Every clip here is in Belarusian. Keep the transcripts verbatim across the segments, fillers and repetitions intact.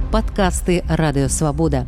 Падкасты Радыёвабода.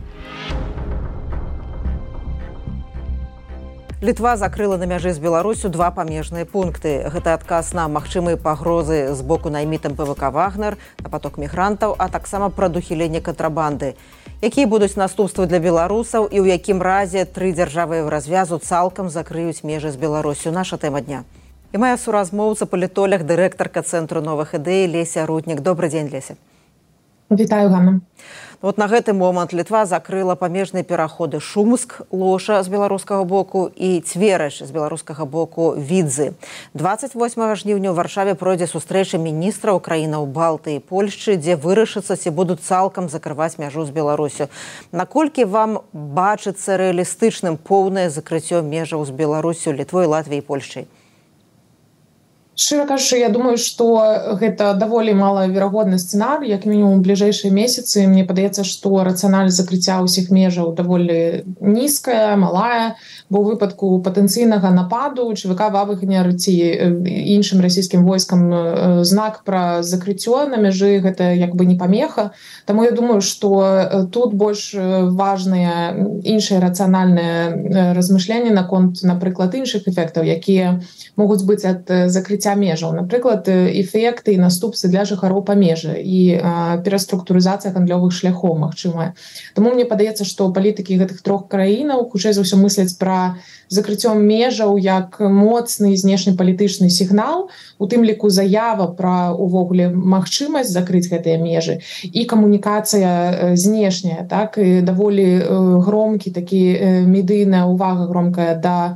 Літва закрыла на мяжы з Беларусю два памежныя пункты. Гэта адказ на магчымыя пагрозы з боку наймітам пэ вэ ка «Вагнер», на поток мігрантаў, а таксама прадухіленне кантрабанды. Якія будуць наступствы для беларусаў і ў якім разе тры дзяржавы развязу цалкам закрыюць межы з Беларусю? Наша тэма дня. І моя суразмоўца, палітолог, дырэктарка Цэнтру новых ідэй Леся Руднік. Добрый дзень, Леся. Вітаю, Ганна. Вот на гэты момант Літва закрыла памежныя пераходы Шумск, Лоша з беларускага боку і Цвераш з беларускага боку Відзы. дваццаць восьмага жніўня ў Варшаве пройдзе сустрэча міністраў краінаў Балтыі і Польшчы, дзе вырашыцца, ці будуць цалкам закрываць мяжу з Беларусю. Наколькі вам бачыцца рэалістычным поўнае закрыццё межаў з Беларусю, Літвой, Латвіяй і Польшчай? Шчыра кажучы, я думаю, што гэта даволі малаверагодны сцэнарый, як мінімум у бліжэйшыя месяцы. Мне падаецца, што рацыянальнасць закрыцця ўсіх межаў даволі нізкая, малая, бо ў выпадку патэнцыйнага нападу ЧВК «Вагнер» ці іншым расійскім войскам знак пра закрыццё на мяжы гэта як бы не памеха. Таму я думаю, што тут больш важныя іншыя рацыянальныя размышленні наконт, напрыклад, іншых эфектаў, якія могуць быць ад закрыцця межаў. Напрыклад, эфекты і наступствы для жыхароў памежа і а, пераструктурызацыя гандлёвых шляхоў магчымая. Таму мне падаецца, што палітыкі гэтых трох краінаў хутчэй за ўсё мысляць пра закрыццё межаў як моцны знешнепалітычны сігнал, у тым ліку заява пра увогуле магчымасць закрыць гэтыя межы і камунікацыя знешняя, так, і даволі громкі такі медыйная увага громкая да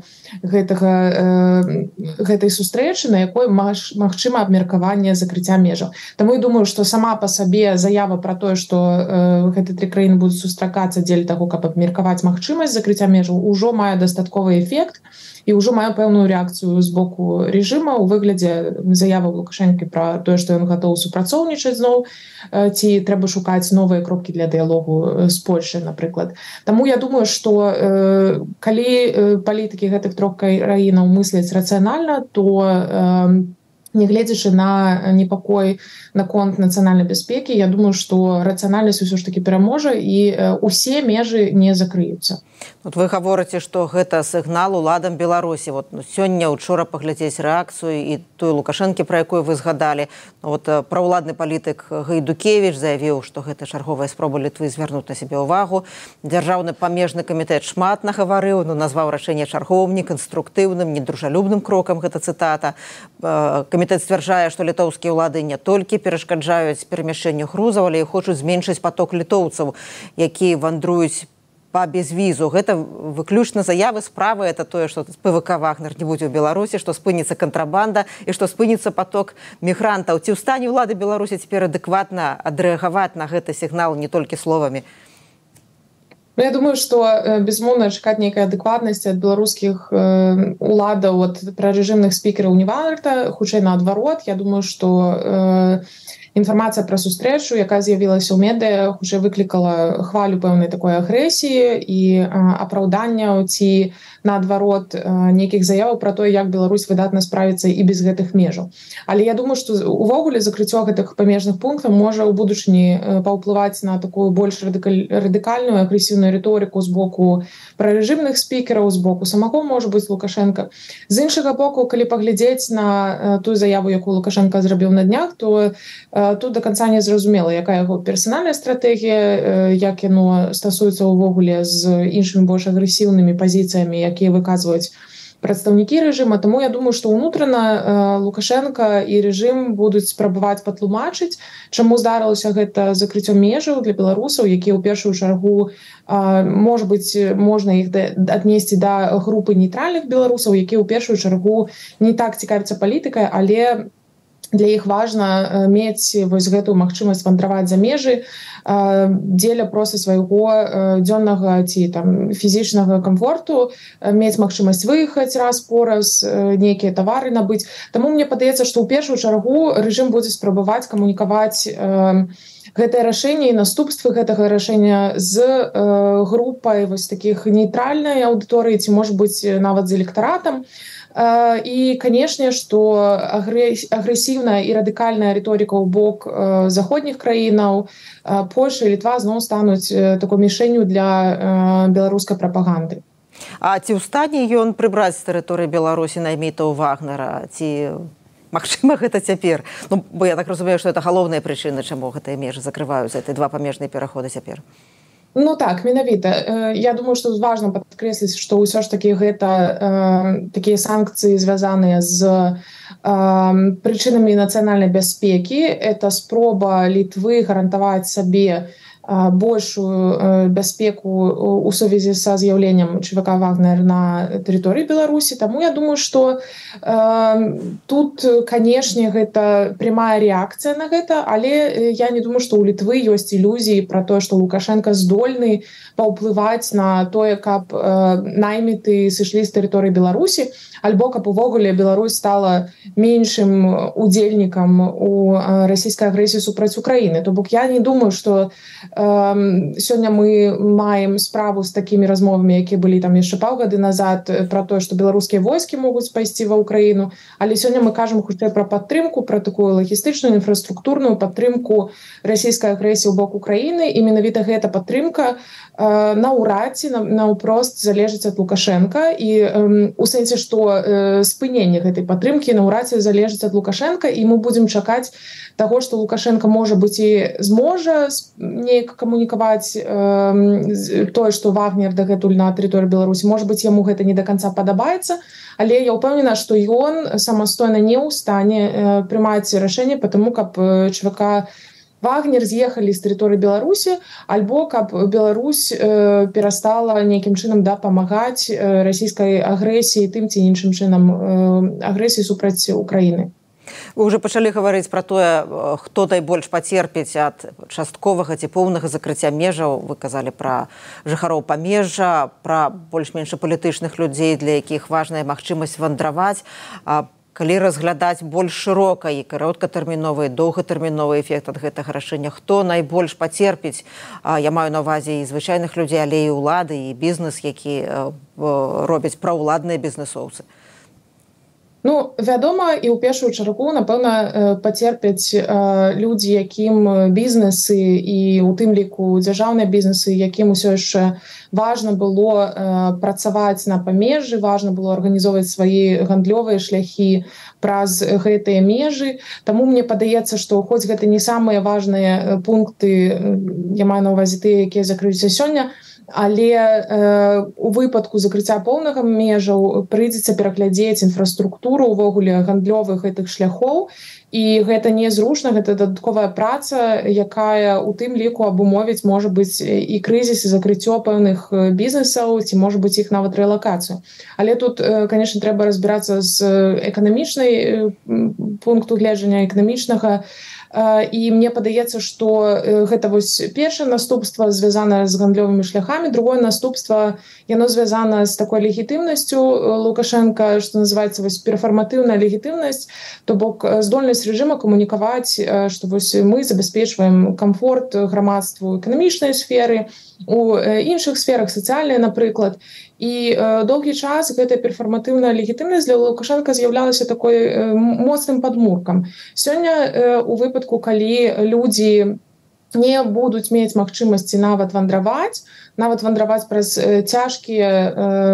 гэтага гэтай сустрэчы, на якой магчыма абмеркаванне закрыцця межаў. Таму я думаю, што сама па сабе заява пра тое, што э, гэтыя тры краіны будуць сустракацца дзеля таго, каб абмеркаваць магчымасць закрыцця межаў, ужо мае дастатковы эфект і ўжо мае пэўную рэакцыю з боку рэжыма ў выглядзе заявы Лукашэнкі пра тое, што ён гатовы супрацоўнічаць зноў, э, ці трэба шукаць новыя кропкі для дыялогу з Польшай, напрыклад. Таму я думаю, што э, калі э, палітыкі гэтых трох краінаў мысляць рацыянальна, то нягледзячы на непакой наконт нацыянальнай бяспекі, я думаю, што рацыянальнасць усё ж такі пераможа і усе межы не закрыюцца. Вот вы гаворыце, што гэта сігнал уладам Беларусі. Вот сёння, учора паглядзець рэакцыю і той Лукашэнкі, пра якую вы згадалі. Вот праўладны палітык Гайдукевіч заявіў, што гэта чарговая спроба Літвы звярнуць на сябе ўвагу. Дзяржаўны памежны камітэт шмат нагаварыў, но назваў рашэнне чарговым, неканструктыўным, недружалюбным крокам, гэта цытата. Камітэт сцвярджае, што літоўскія ўлады не толькі перашкаджаюць перамяшчэнню грузаў, але і хочуць зменшыць поток літоўцаў, якія вандруюць па безвізу. Гэта выключна заявы, справы. Это тое, што пэ вэ ка «Вагнер» не будзе ў Беларусі, што спыніцца кантрабанда і што спыніцца поток мігрантаў. Ці ў стане ўлады Беларусі цяпер адэкватна адрэагаваць на гэты сігнал не толькі словамі? Ну, я думаю, што, безумоўна, чакаць нейкай адэкватнасці ад беларускіх э, уладаў, ад прарэжымных спікераў не варта, хутчэй наадварот. Я думаю, што э, інфармацыя пра сустрэчу, якая з'явілася ў медыа, хутчэй выклікала хвалю пэўнай такой агрэсіі і э, апраўданняў ці наадварот э, нейкіх заяваў пра тое, як Беларусь выдатна справіцца і без гэтых межаў. Але я думаю, што увогуле закрыццё гэтых памежных пунктаў можа ў будучыні э, паўплываць на такую больш радыкаль... радыкальную агрэсіўную рыторыку з боку прарэжымных спікераў, з боку самого, можа быць, Лукашенка. З іншага боку, калі паглядзець на э, тую заяву, якую Лукашенка зрабіў на днях, то э, тут до канца не зразумела, якая яго персанальная стратэгія, э, як яно стасуецца ўвогуле з іншымі больш агрэсіўнымі пазіцыямі, якія выказваюць прадстаўнікі рэжыма. Таму я думаю, што ўнутрана э, Лукашенка і рэжым будуць спрабаваць патлумачыць, чаму здарылася гэта закрыццё межаў для беларусаў, якія ў першую чаргу, э, можа быць, можна іх аднесці да групы нейтральных беларусаў, якія ў першую чаргу не так цікавяцца палітыкай, але для іх важна мець вось гэтую магчымасць вандраваць за межы дзеля проста свайго дзённага ці там фізічнага камфорту, мець магчымасць выехаць раз пораз, нейкія тавары набыць. Таму мне падаецца, што ў першую чаргу рэжым будзе спрабаваць камунікаваць гэтае рашэнне і наступствы гэтага рашэння з э, групай вось такіх нейтральнай аўдыторыі ці, можа быць, нават з электаратам. І, канешне, што агрэсіўная і радыкальная рыторыка ў бок заходніх краінаў, Польша і Літва зноў стануць такой мішэнню для беларускай прапаганды. А ці ў стане ён прыбраць з тэрыторыі Беларусі наймітаў Вагнера? Ці магчыма гэта цяпер? Ну, бо я так разумею, што гэта галоўная прычына, чаму гэтыя межы закрываюцца, гэта два памежныя пераходы цяпер. Ну так, менавіта. Я думаю, што важна падкрэсліць, што ўсё ж такі гэта э, такія санкцыі звязаныя з э, прычынамі нацыянальнай бяспекі. Это спроба Літвы гарантаваць сабе большую бяспеку у сувязі са з'яўленнем ЧВК «Вагнер» на тэрыторыі Беларусі. Таму я думаю, што э, тут, канешне, гэта прямая рэакцыя на гэта, але я не думаю, што ў Літвы ёсць ілюзіі пра тое, што Лукашенко здольны паўплываць на тое, каб э, найміты сышлі з тэрыторыі Беларусі, альбо каб увогуле Беларусь стала меншым удзельнікам у расійскай агрэсіі супраць Украіны. То бок я не думаю, што сёння мы маем справу з такімі размовамі, якія былі там яшчэ паўгады назад, пра тое, што беларускія войскі могуць пайсці ва Ўкраіну, але сёння мы кажам хутчэй пра падтрымку, пра такую лагістычную, інфраструктурную падтрымку расійскай агрэсіі ў бок Украіны, і менавіта гэта падтрымка наўрад ці наўпрост залежыць ад Лукашенка, і у сэнсе, што спыненне гэтай падтрымкі наўрад ці залежыць ад Лукашенка, і мы будзем чакаць таго, што Лукашенко, можа быць, і зможа неяк камунікаваць э, тое, што Вагнер дагэтуль на тэрыторыі Беларусі. Можа быць, яму гэта не да канца падабаецца, але я ўпэўнена, што ён самастойна не ў стане э, прымаць рашэнне па таму, каб ЧВК Вагнер з'ехалі з тэрыторыі Беларусі, альбо каб Беларусь э, перастала нейкім чынам дапамагаць э, расійскай агрэсіі, тым ці іншым чынам э, агрэсіі супраць Украіны. Вы ўжо пачалі гаварыць пра тое, хто найбольш пацерпіць ад частковага ці поўнага закрыцця межаў. Вы казалі пра жыхароў памежжа, пра больш-менш палітычных людзей, для якіх важная магчымасць вандраваць. А калі разглядаць больш шырока і кароткатэрміновы, доўгатэрміновы эфект ад гэтага рашэння, хто найбольш пацерпіць? Я маю на ўвазе і звычайных людзей, але і ўлады, і бізнес, які робяць праўладныя бізнесоўцы. Ну, вядома, і ў першую чаргу, напэўна, пацерпяць людзі, якім бізнесы і у тым ліку дзяржаўныя бізнесы, якім усё яшчэ важна было працаваць на памежжы, важна было арганізоўваць свае гандлёвыя шляхі праз гэтыя межы. Таму мне падаецца, што хоць гэта не самыя важныя пункты, я маю на ўвазе тыя, якія закрыюцца сёння, але э, у выпадку закрыцця поўнага межаў прыйдзецца пераглядзець інфраструктуру увогуле гандлёвых гэтых шляхоў, і гэта незручна, гэта дадатковая праца, якая у тым ліку абумовіць, можа быць, і крызіс, і закрыццё пэўных бізнесаў, ці можа быць іх нават рэлакацыю. Але тут, конечно, трэба разбірацца з эканамічнай пункту гледжання эканамічнага. І мне падаецца, што гэта вось першае наступства звязана з гандлёвымі шляхамі, другое наступства, яно звязана з такой легітымнасцю Лукашенка, што называецца вось перфарматыўная легітымнасць, то бок здольнасць рэжыма камунікаваць, што вось мы забяспечваем камфорт грамадству эканамічнай сферы, у іншых сферах, сацыяльнай, напрыклад. І э, доўгі час гэтая перфарматыўная легітымнасць для Лукашенка з'яўлялася такой э, моцным падмуркам. Сёння э, у выпадку, калі людзі не будуць мець магчымасці нават вандраваць, нават вандраваць праз э, цяжкія э,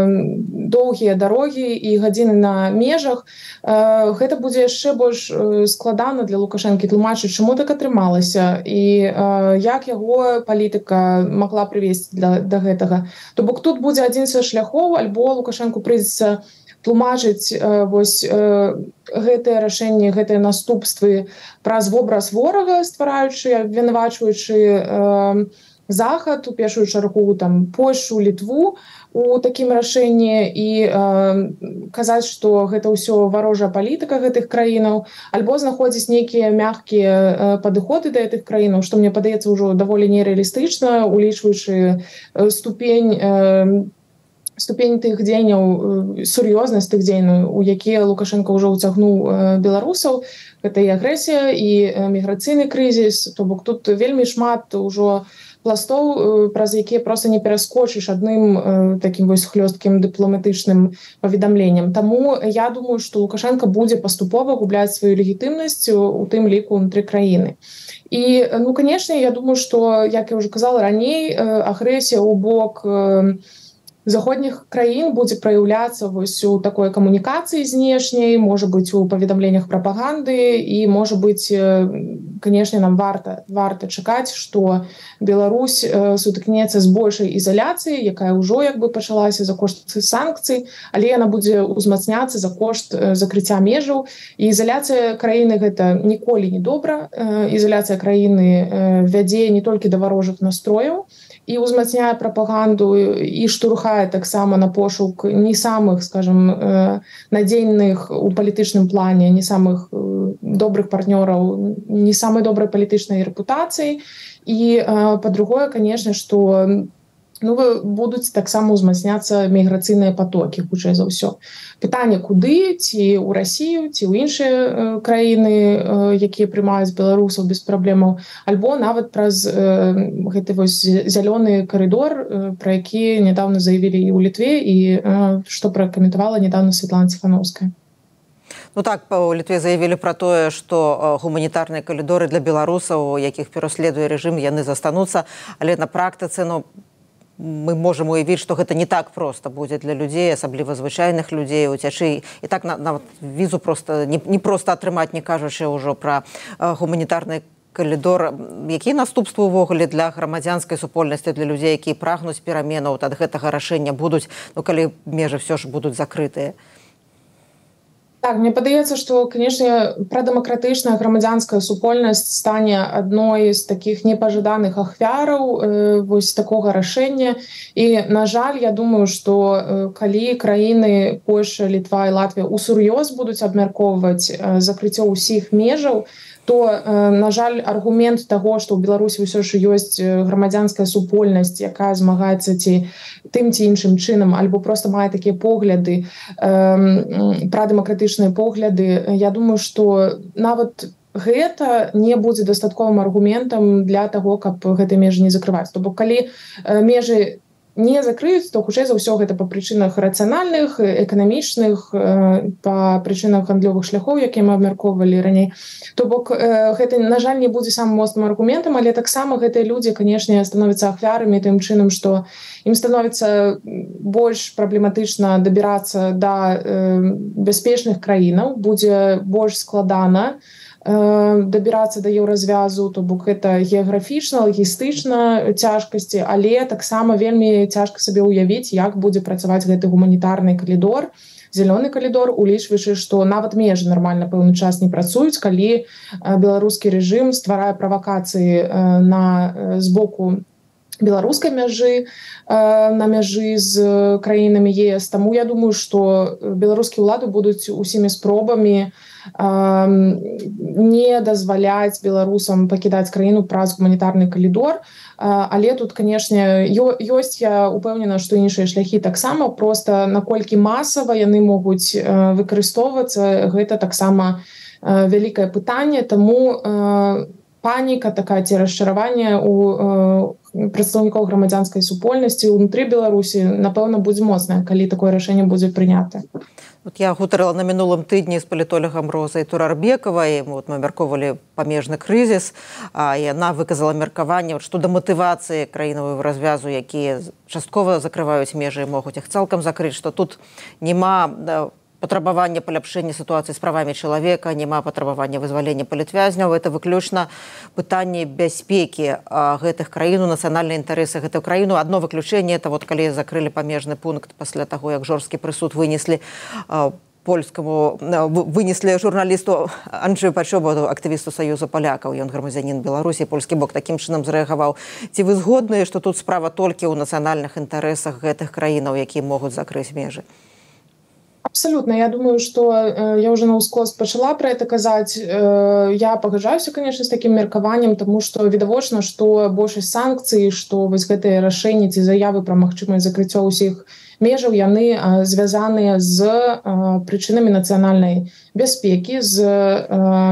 доўгія дарогі і гадзіны на межах, э, гэта будзе яшчэ больш э, складана для Лукашэнкі тлумачыць, чаму так атрымалася і э, як яго палітыка магла прывесці для, да гэтага. То бок тут будзе адзін са шляхоў, альбо Лукашэнку прыйдзецца тлумачыць э, вось э, гэтыя рашэнні, гэтыя наступствы праз вобраз ворага, ствараючы, абвінавачваючы э, Захад, у першую чаргу там Польшу, Літву у такім рашэнні, і э, казаць, што гэта ўсё варожая палітыка гэтых краінаў, альбо знаходзіць нейкія мяккія э, падыходы да гэтых краінаў, што мне падаецца ўжо даволі нерэалістычна, улічваючы э, ступень э, ступень тых дзеянняў, сур'ёзнасць тых дзеянняў, у якія Лукашенко ўжо ўцягнуў беларусаў. Гэта і агрэсія, і міграцыйны крызіс, то бок тут вельмі шмат ужо пластоў, праз якія проста не пераскочыш адным такім вось хлёсткім дыпламатычным паведамленнем. Таму я думаю, што Лукашенко будзе паступова губляць сваю легітымнасць у тым ліку ўнутры краіны. І, ну, канешне, я думаю, што, як я ўжо казала раней, агрэсія ў бок заходніх краін будзе праяўляцца вось у такой камунікацыі знешняй, можа быць у паведамленнях прапаганды, і можа быць, канешне, нам варта варта чакаць, што Беларусь сутыкнецца з большай ізаляцыяй, якая ўжо як бы пачалася за кошт санкцый, але яна будзе ўзмацняцца за кошт закрыцця межаў. І ізаляцыя краіны гэта ніколі не добра. Ізаляцыя краіны вядзе не толькі да варожых настрояў і ўзмацняе прапаганду, і штурхае таксама на пошук не самых, скажем, надзейных у палітычным плане, не самых добрых партнёраў, не самай добрай палітычнай рэпутацыі. І, па-другое, канешне, што ну, будуць таксама ўзмацняцца міграцыйныя патокі, хутчэй за ўсё. Пытанне, куды, ці ў Расію, ці ў іншыя краіны, якія прымаюць беларусаў без праблемаў, альбо нават праз гэты вось зялёны карыдор, пра які нядаўна заявілі і ў Літве, і што пракаментавала нядаўна Святлана Ціханаўская. Ну так, у Літве заявілі пра тое, што гуманітарныя калідоры для беларусаў, якіх пераследуе рэжым, яны застануцца, але на практыцы, ну, мы можам уявіць, што гэта не так проста будзе для людзей, асабліва звычайных людзей, уцячы. І так нават візу проста не, не проста атрымаць, не кажучы ўжо пра гуманітарны калідор. Якія наступствы ўвогуле для грамадзянскай супольнасці, для людзей, якія прагнуць пераменаў ад гэтага рашэння будуць, ну, калі межы ўсё ж будуць закрытыя? Так, мне падаецца, што, канешне, прадэмакратычная грамадзянская супольнасць стане адной з такіх непажаданых ахвяраў э, вось такога рашэння. І, на жаль, я думаю, што э, калі краіны Польша, Літва і Латвія усур'ёз будуць абмяркоўваць э, закрыццё ўсіх межаў, то, э, на жаль, аргумент таго, што ў Беларусі ўсё ж ёсць грамадзянская супольнасць, якая змагаецца ці тым ці іншым чынам, альбо проста мае такія погляды, э, прадэмакратычныя погляды, я думаю, што нават гэта не будзе дастатковым аргументам для таго, каб гэты межы не закрываць. То бок, калі э, межы не закрыюць, то хутчэй за ўсё гэта па прычынах рацыянальных, эканамічных, па прычынах гандлёвых шляхоў, якія мы абмяркоўвалі раней. То бок гэта, на жаль, не будзе самым моцным аргументам, але таксама гэтыя людзі, канешне, становяцца ахвярамі тым чынам, што ім становіцца больш праблематычна дабірацца да бяспечных краінаў, будзе больш складана дабірацца да еўразвязу, то бок гэта геаграфічна, лагістычна цяжкасці, але таксама вельмі цяжка сабе ўявіць, як будзе працаваць гэты гуманітарны калідор, зялёны калідор, улічваючы, што нават межы нармальна пэўны час не працуюць, калі беларускі рэжым стварае правакацыі на з боку беларускай мяжы, на мяжы з краінамі ЕС. Таму я думаю, што беларускія ўлады будуць усімі спробамі не дазваляць беларусам пакідаць краіну праз гуманітарны калідор. Але тут, канешне, ёсць, я упэўнена, што іншыя шляхі таксама, проста наколькі масава яны могуць выкарыстоўвацца, гэта таксама вялікае пытанне, таму паніка такая ці расчараванне у прадстаўнікоў грамадзянскай супольнасці ўнутры Беларусі, напэўна, будзе моцнае, калі такое рашэнне будзе прынята. Вот я гутарыла на мінулым тыдні з палітолагам Розай Турарбекавай, вот мы абмяркоўвалі памежны крызіс, а яна выказала меркаванне, што да матывацыі краінавого развязу, якія часткова закрываюць межы і могуць іх цалкам закрыць, што тут няма патрабавання паляпшэння сітуацыі з правамі чалавека, няма патрабавання вызвалення палітвязняў. Это выключна пытанне бяспекі гэтых краін, нацыянальныя інтарэсы гэтую краіну. Адно выключэнне, это вот калі закрылі памежны пункт пасля таго, як жорсткі прысуд вынеслі польскаму, вынеслі журналісту Анджею Пачобаду, актывісту Саюза палякаў, ён грамадзянін Беларусі, польскі бок такім чынам зрэагаваў. Ці вы згодныя, што тут справа толькі ў нацыянальных інтарэсах гэтых краінаў, якія могуць закрыць межы? Абсолютно. Я думаю, что э, я уже на ускос пачала про это казаць. Э, я пагаджаюся, конечно, с таким меркаваннем, тому что відавочна, что большасць санкцый, что вось гэтыя рашэнні ці заявы пра магчымасць закрыццё ўсіх межаў, яны э, звязаныя з э, прычынамі нацыянальнай бяспекі, з э,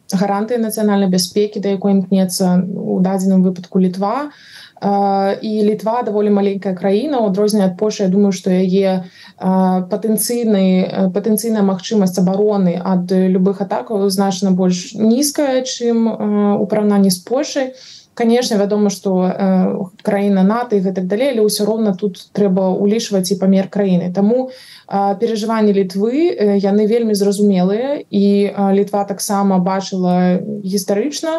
гарантыі нацыянальнай бяспекі, да якой імкнецца у дадзеным выпадку Літва. І Літва даволі маленькая краіна, у адрозненне ад Польшчы, я думаю, што яе патэнцыйны патэнцыйная магчымасць абароны ад любых атакаў значна больш нізкая, чым у параўнанні з Польшчай. Конечно, вядома, што э, краіна НАТО і гэтак далей, але ўсё роўна тут трэба ўлічваць і памер краіны. Таму э, перажыванні Літвы э, яны вельмі зразумелыя, і э, Літва таксама бачыла гістарычна,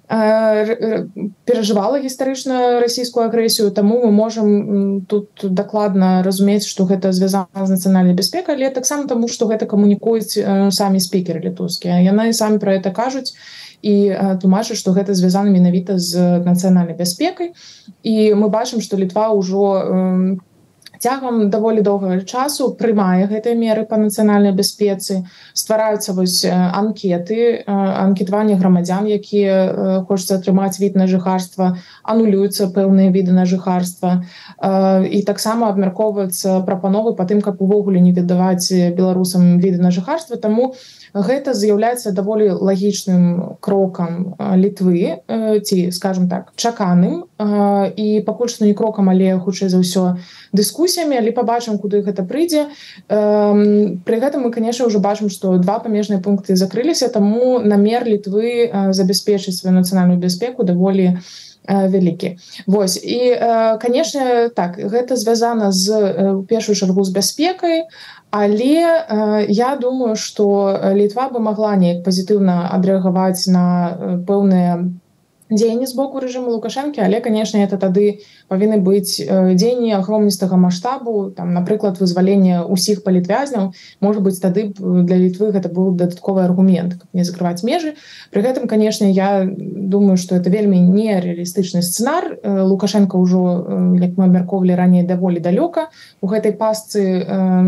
э, перажывала гістарычна расійскую агрэсію, таму мы можам тут дакладна разумець, што гэта звязана з нацыянальнай бяспекай, але таксама таму, што гэта камунікуюць э, самі спікеры літоўскія. Яны самі пра гэта кажуць, і тлумачыць, што гэта звязана менавіта з нацыянальнай бяспекай. І мы бачым, што Літва ўжо э, цягам даволі доўгага часу прымае гэтыя меры па нацыянальнай бяспецы. Ствараюцца вось анкеты, анкетаванне грамадзян, якія э, хочуцца атрымаць від на жыхарства, анулююцца пэўныя віды на жыхарства. Э, і таксама абмяркоўваюцца прапановы па тым, каб увогуле не выдаваць беларусам віды на жыхарства. Таму гэта з'яўляецца даволі лагічным крокам Літвы, ці, скажем так, чаканым, і пакуль што не крокам, але хутчэй за ўсё дыскусіямі, але пабачым, куды гэта прыйдзе. Пры гэтым мы, конечно, ўжо бачым, што два памежныя пункты закрыліся, таму намер Літвы забяспечыць сваю нацыянальную бяспеку даволі вялікі. Вось. І, конечно, так, гэта звязана з, у першую чаргу з бяспекай, але э, я думаю, што Літва бы магла неяк пазітыўна адрэагаваць на пэўныя дзеянні з боку рэжыму Лукашэнкі, але, конечно, это тады павінны быць дзеянні агромністага маштабу, там, напрыклад, вызваленне ўсіх палітвязняў. Можа быць, тады для Літвы гэта быў дадатковы аргумент, каб не закрываць межы. Пры гэтым, конечно, я думаю, што это вельмі нереалістычны сцэнар. Лукашенко ўжо, як мы абмяркоўвалі раней, даволі далёка у гэтай пастцы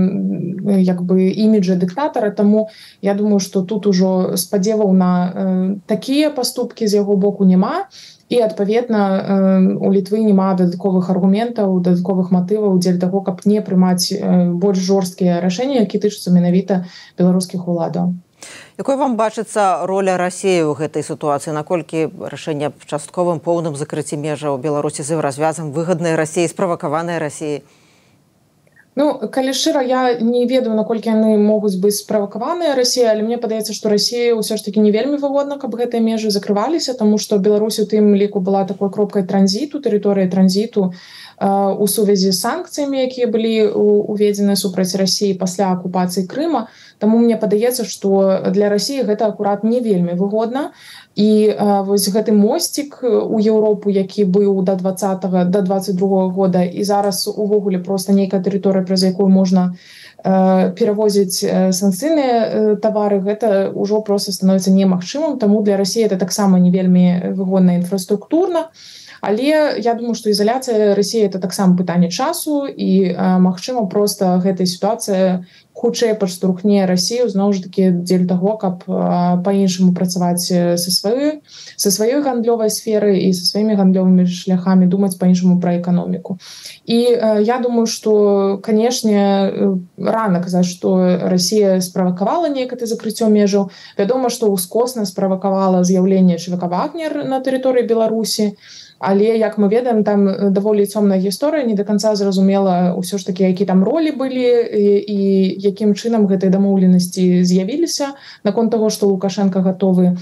як бы іміджа дыктатара, таму я думаю, што тут ужо спадзеваў на такія паступкі з яго боку няма. І, адпаведна, у Літвы няма дадатковых аргументаў, дадатковых матываў дзеля таго, каб не прымаць больш жорсткія рашэнні, які тычацца менавіта беларускіх уладаў. Якой вам бачыцца роля Расіі ў гэтай сітуацыі? Наколькі рашэнне аб частковым поўным закрыцці межаў Беларусі з развязам выгаднай Расіі, справакаванай Расіі? Ну, калі шчыра, я не ведаю, наколькі яны могуць быць справакаваныя Расіяй, але мне падаецца, што Расіі ўсё ж такі не вельмі выгодна, каб гэтыя межы закрываліся, таму што Беларусь у тым ліку была такой кропкай транзіту, тэрыторыяй транзіту э, у сувязі з санкцыямі, якія былі уведзены супраць Расіі пасля акупацыі Крыма. Таму мне падаецца, што для Расіі гэта акурат не вельмі выгодна. І э, вось гэты мосцік у Еўропу, які быў да двадцатага да дваццаць другога года, і зараз увогуле проста нейкая тэрыторыя, праз якую можна э, перавозіць э, санкцыйныя э, тавары, гэта ўжо проста становіцца немагчымым, таму для Расіі это таксама не вельмі выгодна інфраструктурна. Але я думаю, што ізаляцыя Расіі это таксама пытанне часу, і э, магчыма проста гэтая сітуацыя хутчэй падштурхне Расію зноў ж такі дзеля таго, каб па-іншаму працаваць са сваёй са сваёй гандлёвай сферы і са сваімі гандлёвымі шляхамі, думаць па-іншаму пра эканоміку. І э, я думаю, што, канешне, рана казаць, што Расія справакавала некае закрыццё межаў. Вядома, што ўскосна справакавала з'яўленне ЧВК «Вагнер» на тэрыторыі Беларусі. Але, як мы ведаем, там даволі цёмная гісторыя, не да канца зразумела ўсё ж такі, які там ролі былі і, і якім чынам гэтай дамоўленасці з'явіліся наконт таго, што Лукашенко гатовы э,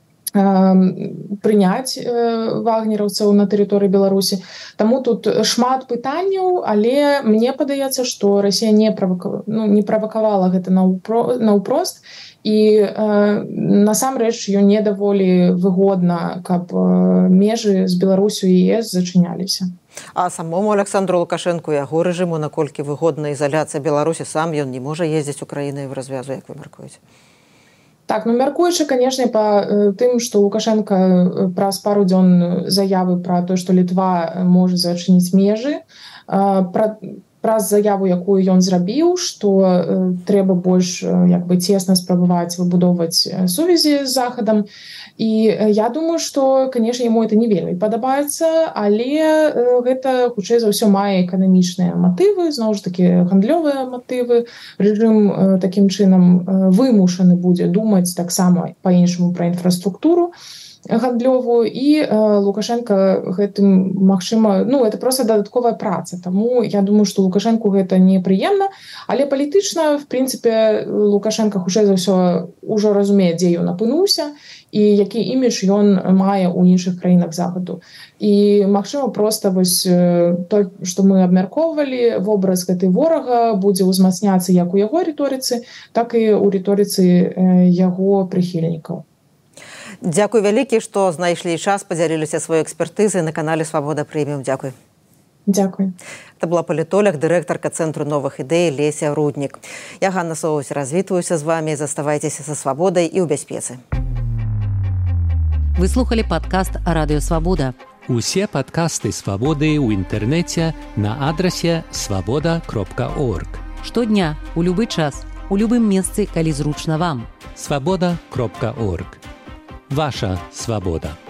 прыняць э, вагнераўцаў на тэрыторыі Беларусі. Таму тут шмат пытанняў, але мне падаецца, што Расія не правакавала, ну, не правакавала гэта наўпрост. І э, насамрэч ён не даволі выгодна, каб э, межы з Беларусю і ЕС зачыняліся. А самому Александру Лукашенку і яго рэжыму наколькі выгодна ізаляцыя Беларусі, сам ён не можа ездзіць Украінай в развязу, як вы мяркуеце? Так, ну мяркуючы, канешне, па э, тым, што Лукашенко праз пару дзён заявы пра тое, што Літва можа зачыніць межы, э, пра праз заяву, якую ён зрабіў, што трэба больш як бы цесна спрабаваць выбудоўваць сувязі з захадам. І я думаю, што, канешне, яму это не вельмі падабаецца, але гэта хутчэй за ўсё мае эканамічныя матывы, зноў ж такі гандлёвыя матывы. Рэжым такім чынам вымушаны будзе думаць таксама па-іншаму пра інфраструктуру гандлёвую, і Лукашенко гэтым, магчыма, ну, это проста дадатковая праца. Таму я думаю, што Лукашенку гэта непрыемна, але палітычна, в прынцыпе, Лукашенко хутчэй за ўсё ўжо разумее, дзе ён апынуўся і які імідж ён мае ў іншых краінах захаду. І, магчыма, проста вось то, што мы абмяркоўвалі, вобраз гэтай ворага будзе ўзмацняцца як у яго рыторыцы, так і ў рыторыцы яго прыхільнікаў. Дзякуй вялікі, што знайшлі час, падзяліліся сваёй экспертызай на канале Свабода Прэміум. Дзякуй. Дзякуй. Это была палітолог, дырэктарка Цэнтру новых ідэй Леся Руднік. Я, Ганна Соус, развітваюся з вамі. Заставайцеся са свабодай і ў бяспецы. Вы слухалі падкаст «Радыё Свабода». Усе падкасты «Свабоды» ў інтэрнэце на адрасе свабода кропка орг. Штодня, у любы час, у любым месцы, калі зручна вам. свабода кропка орг. Ваша свабода.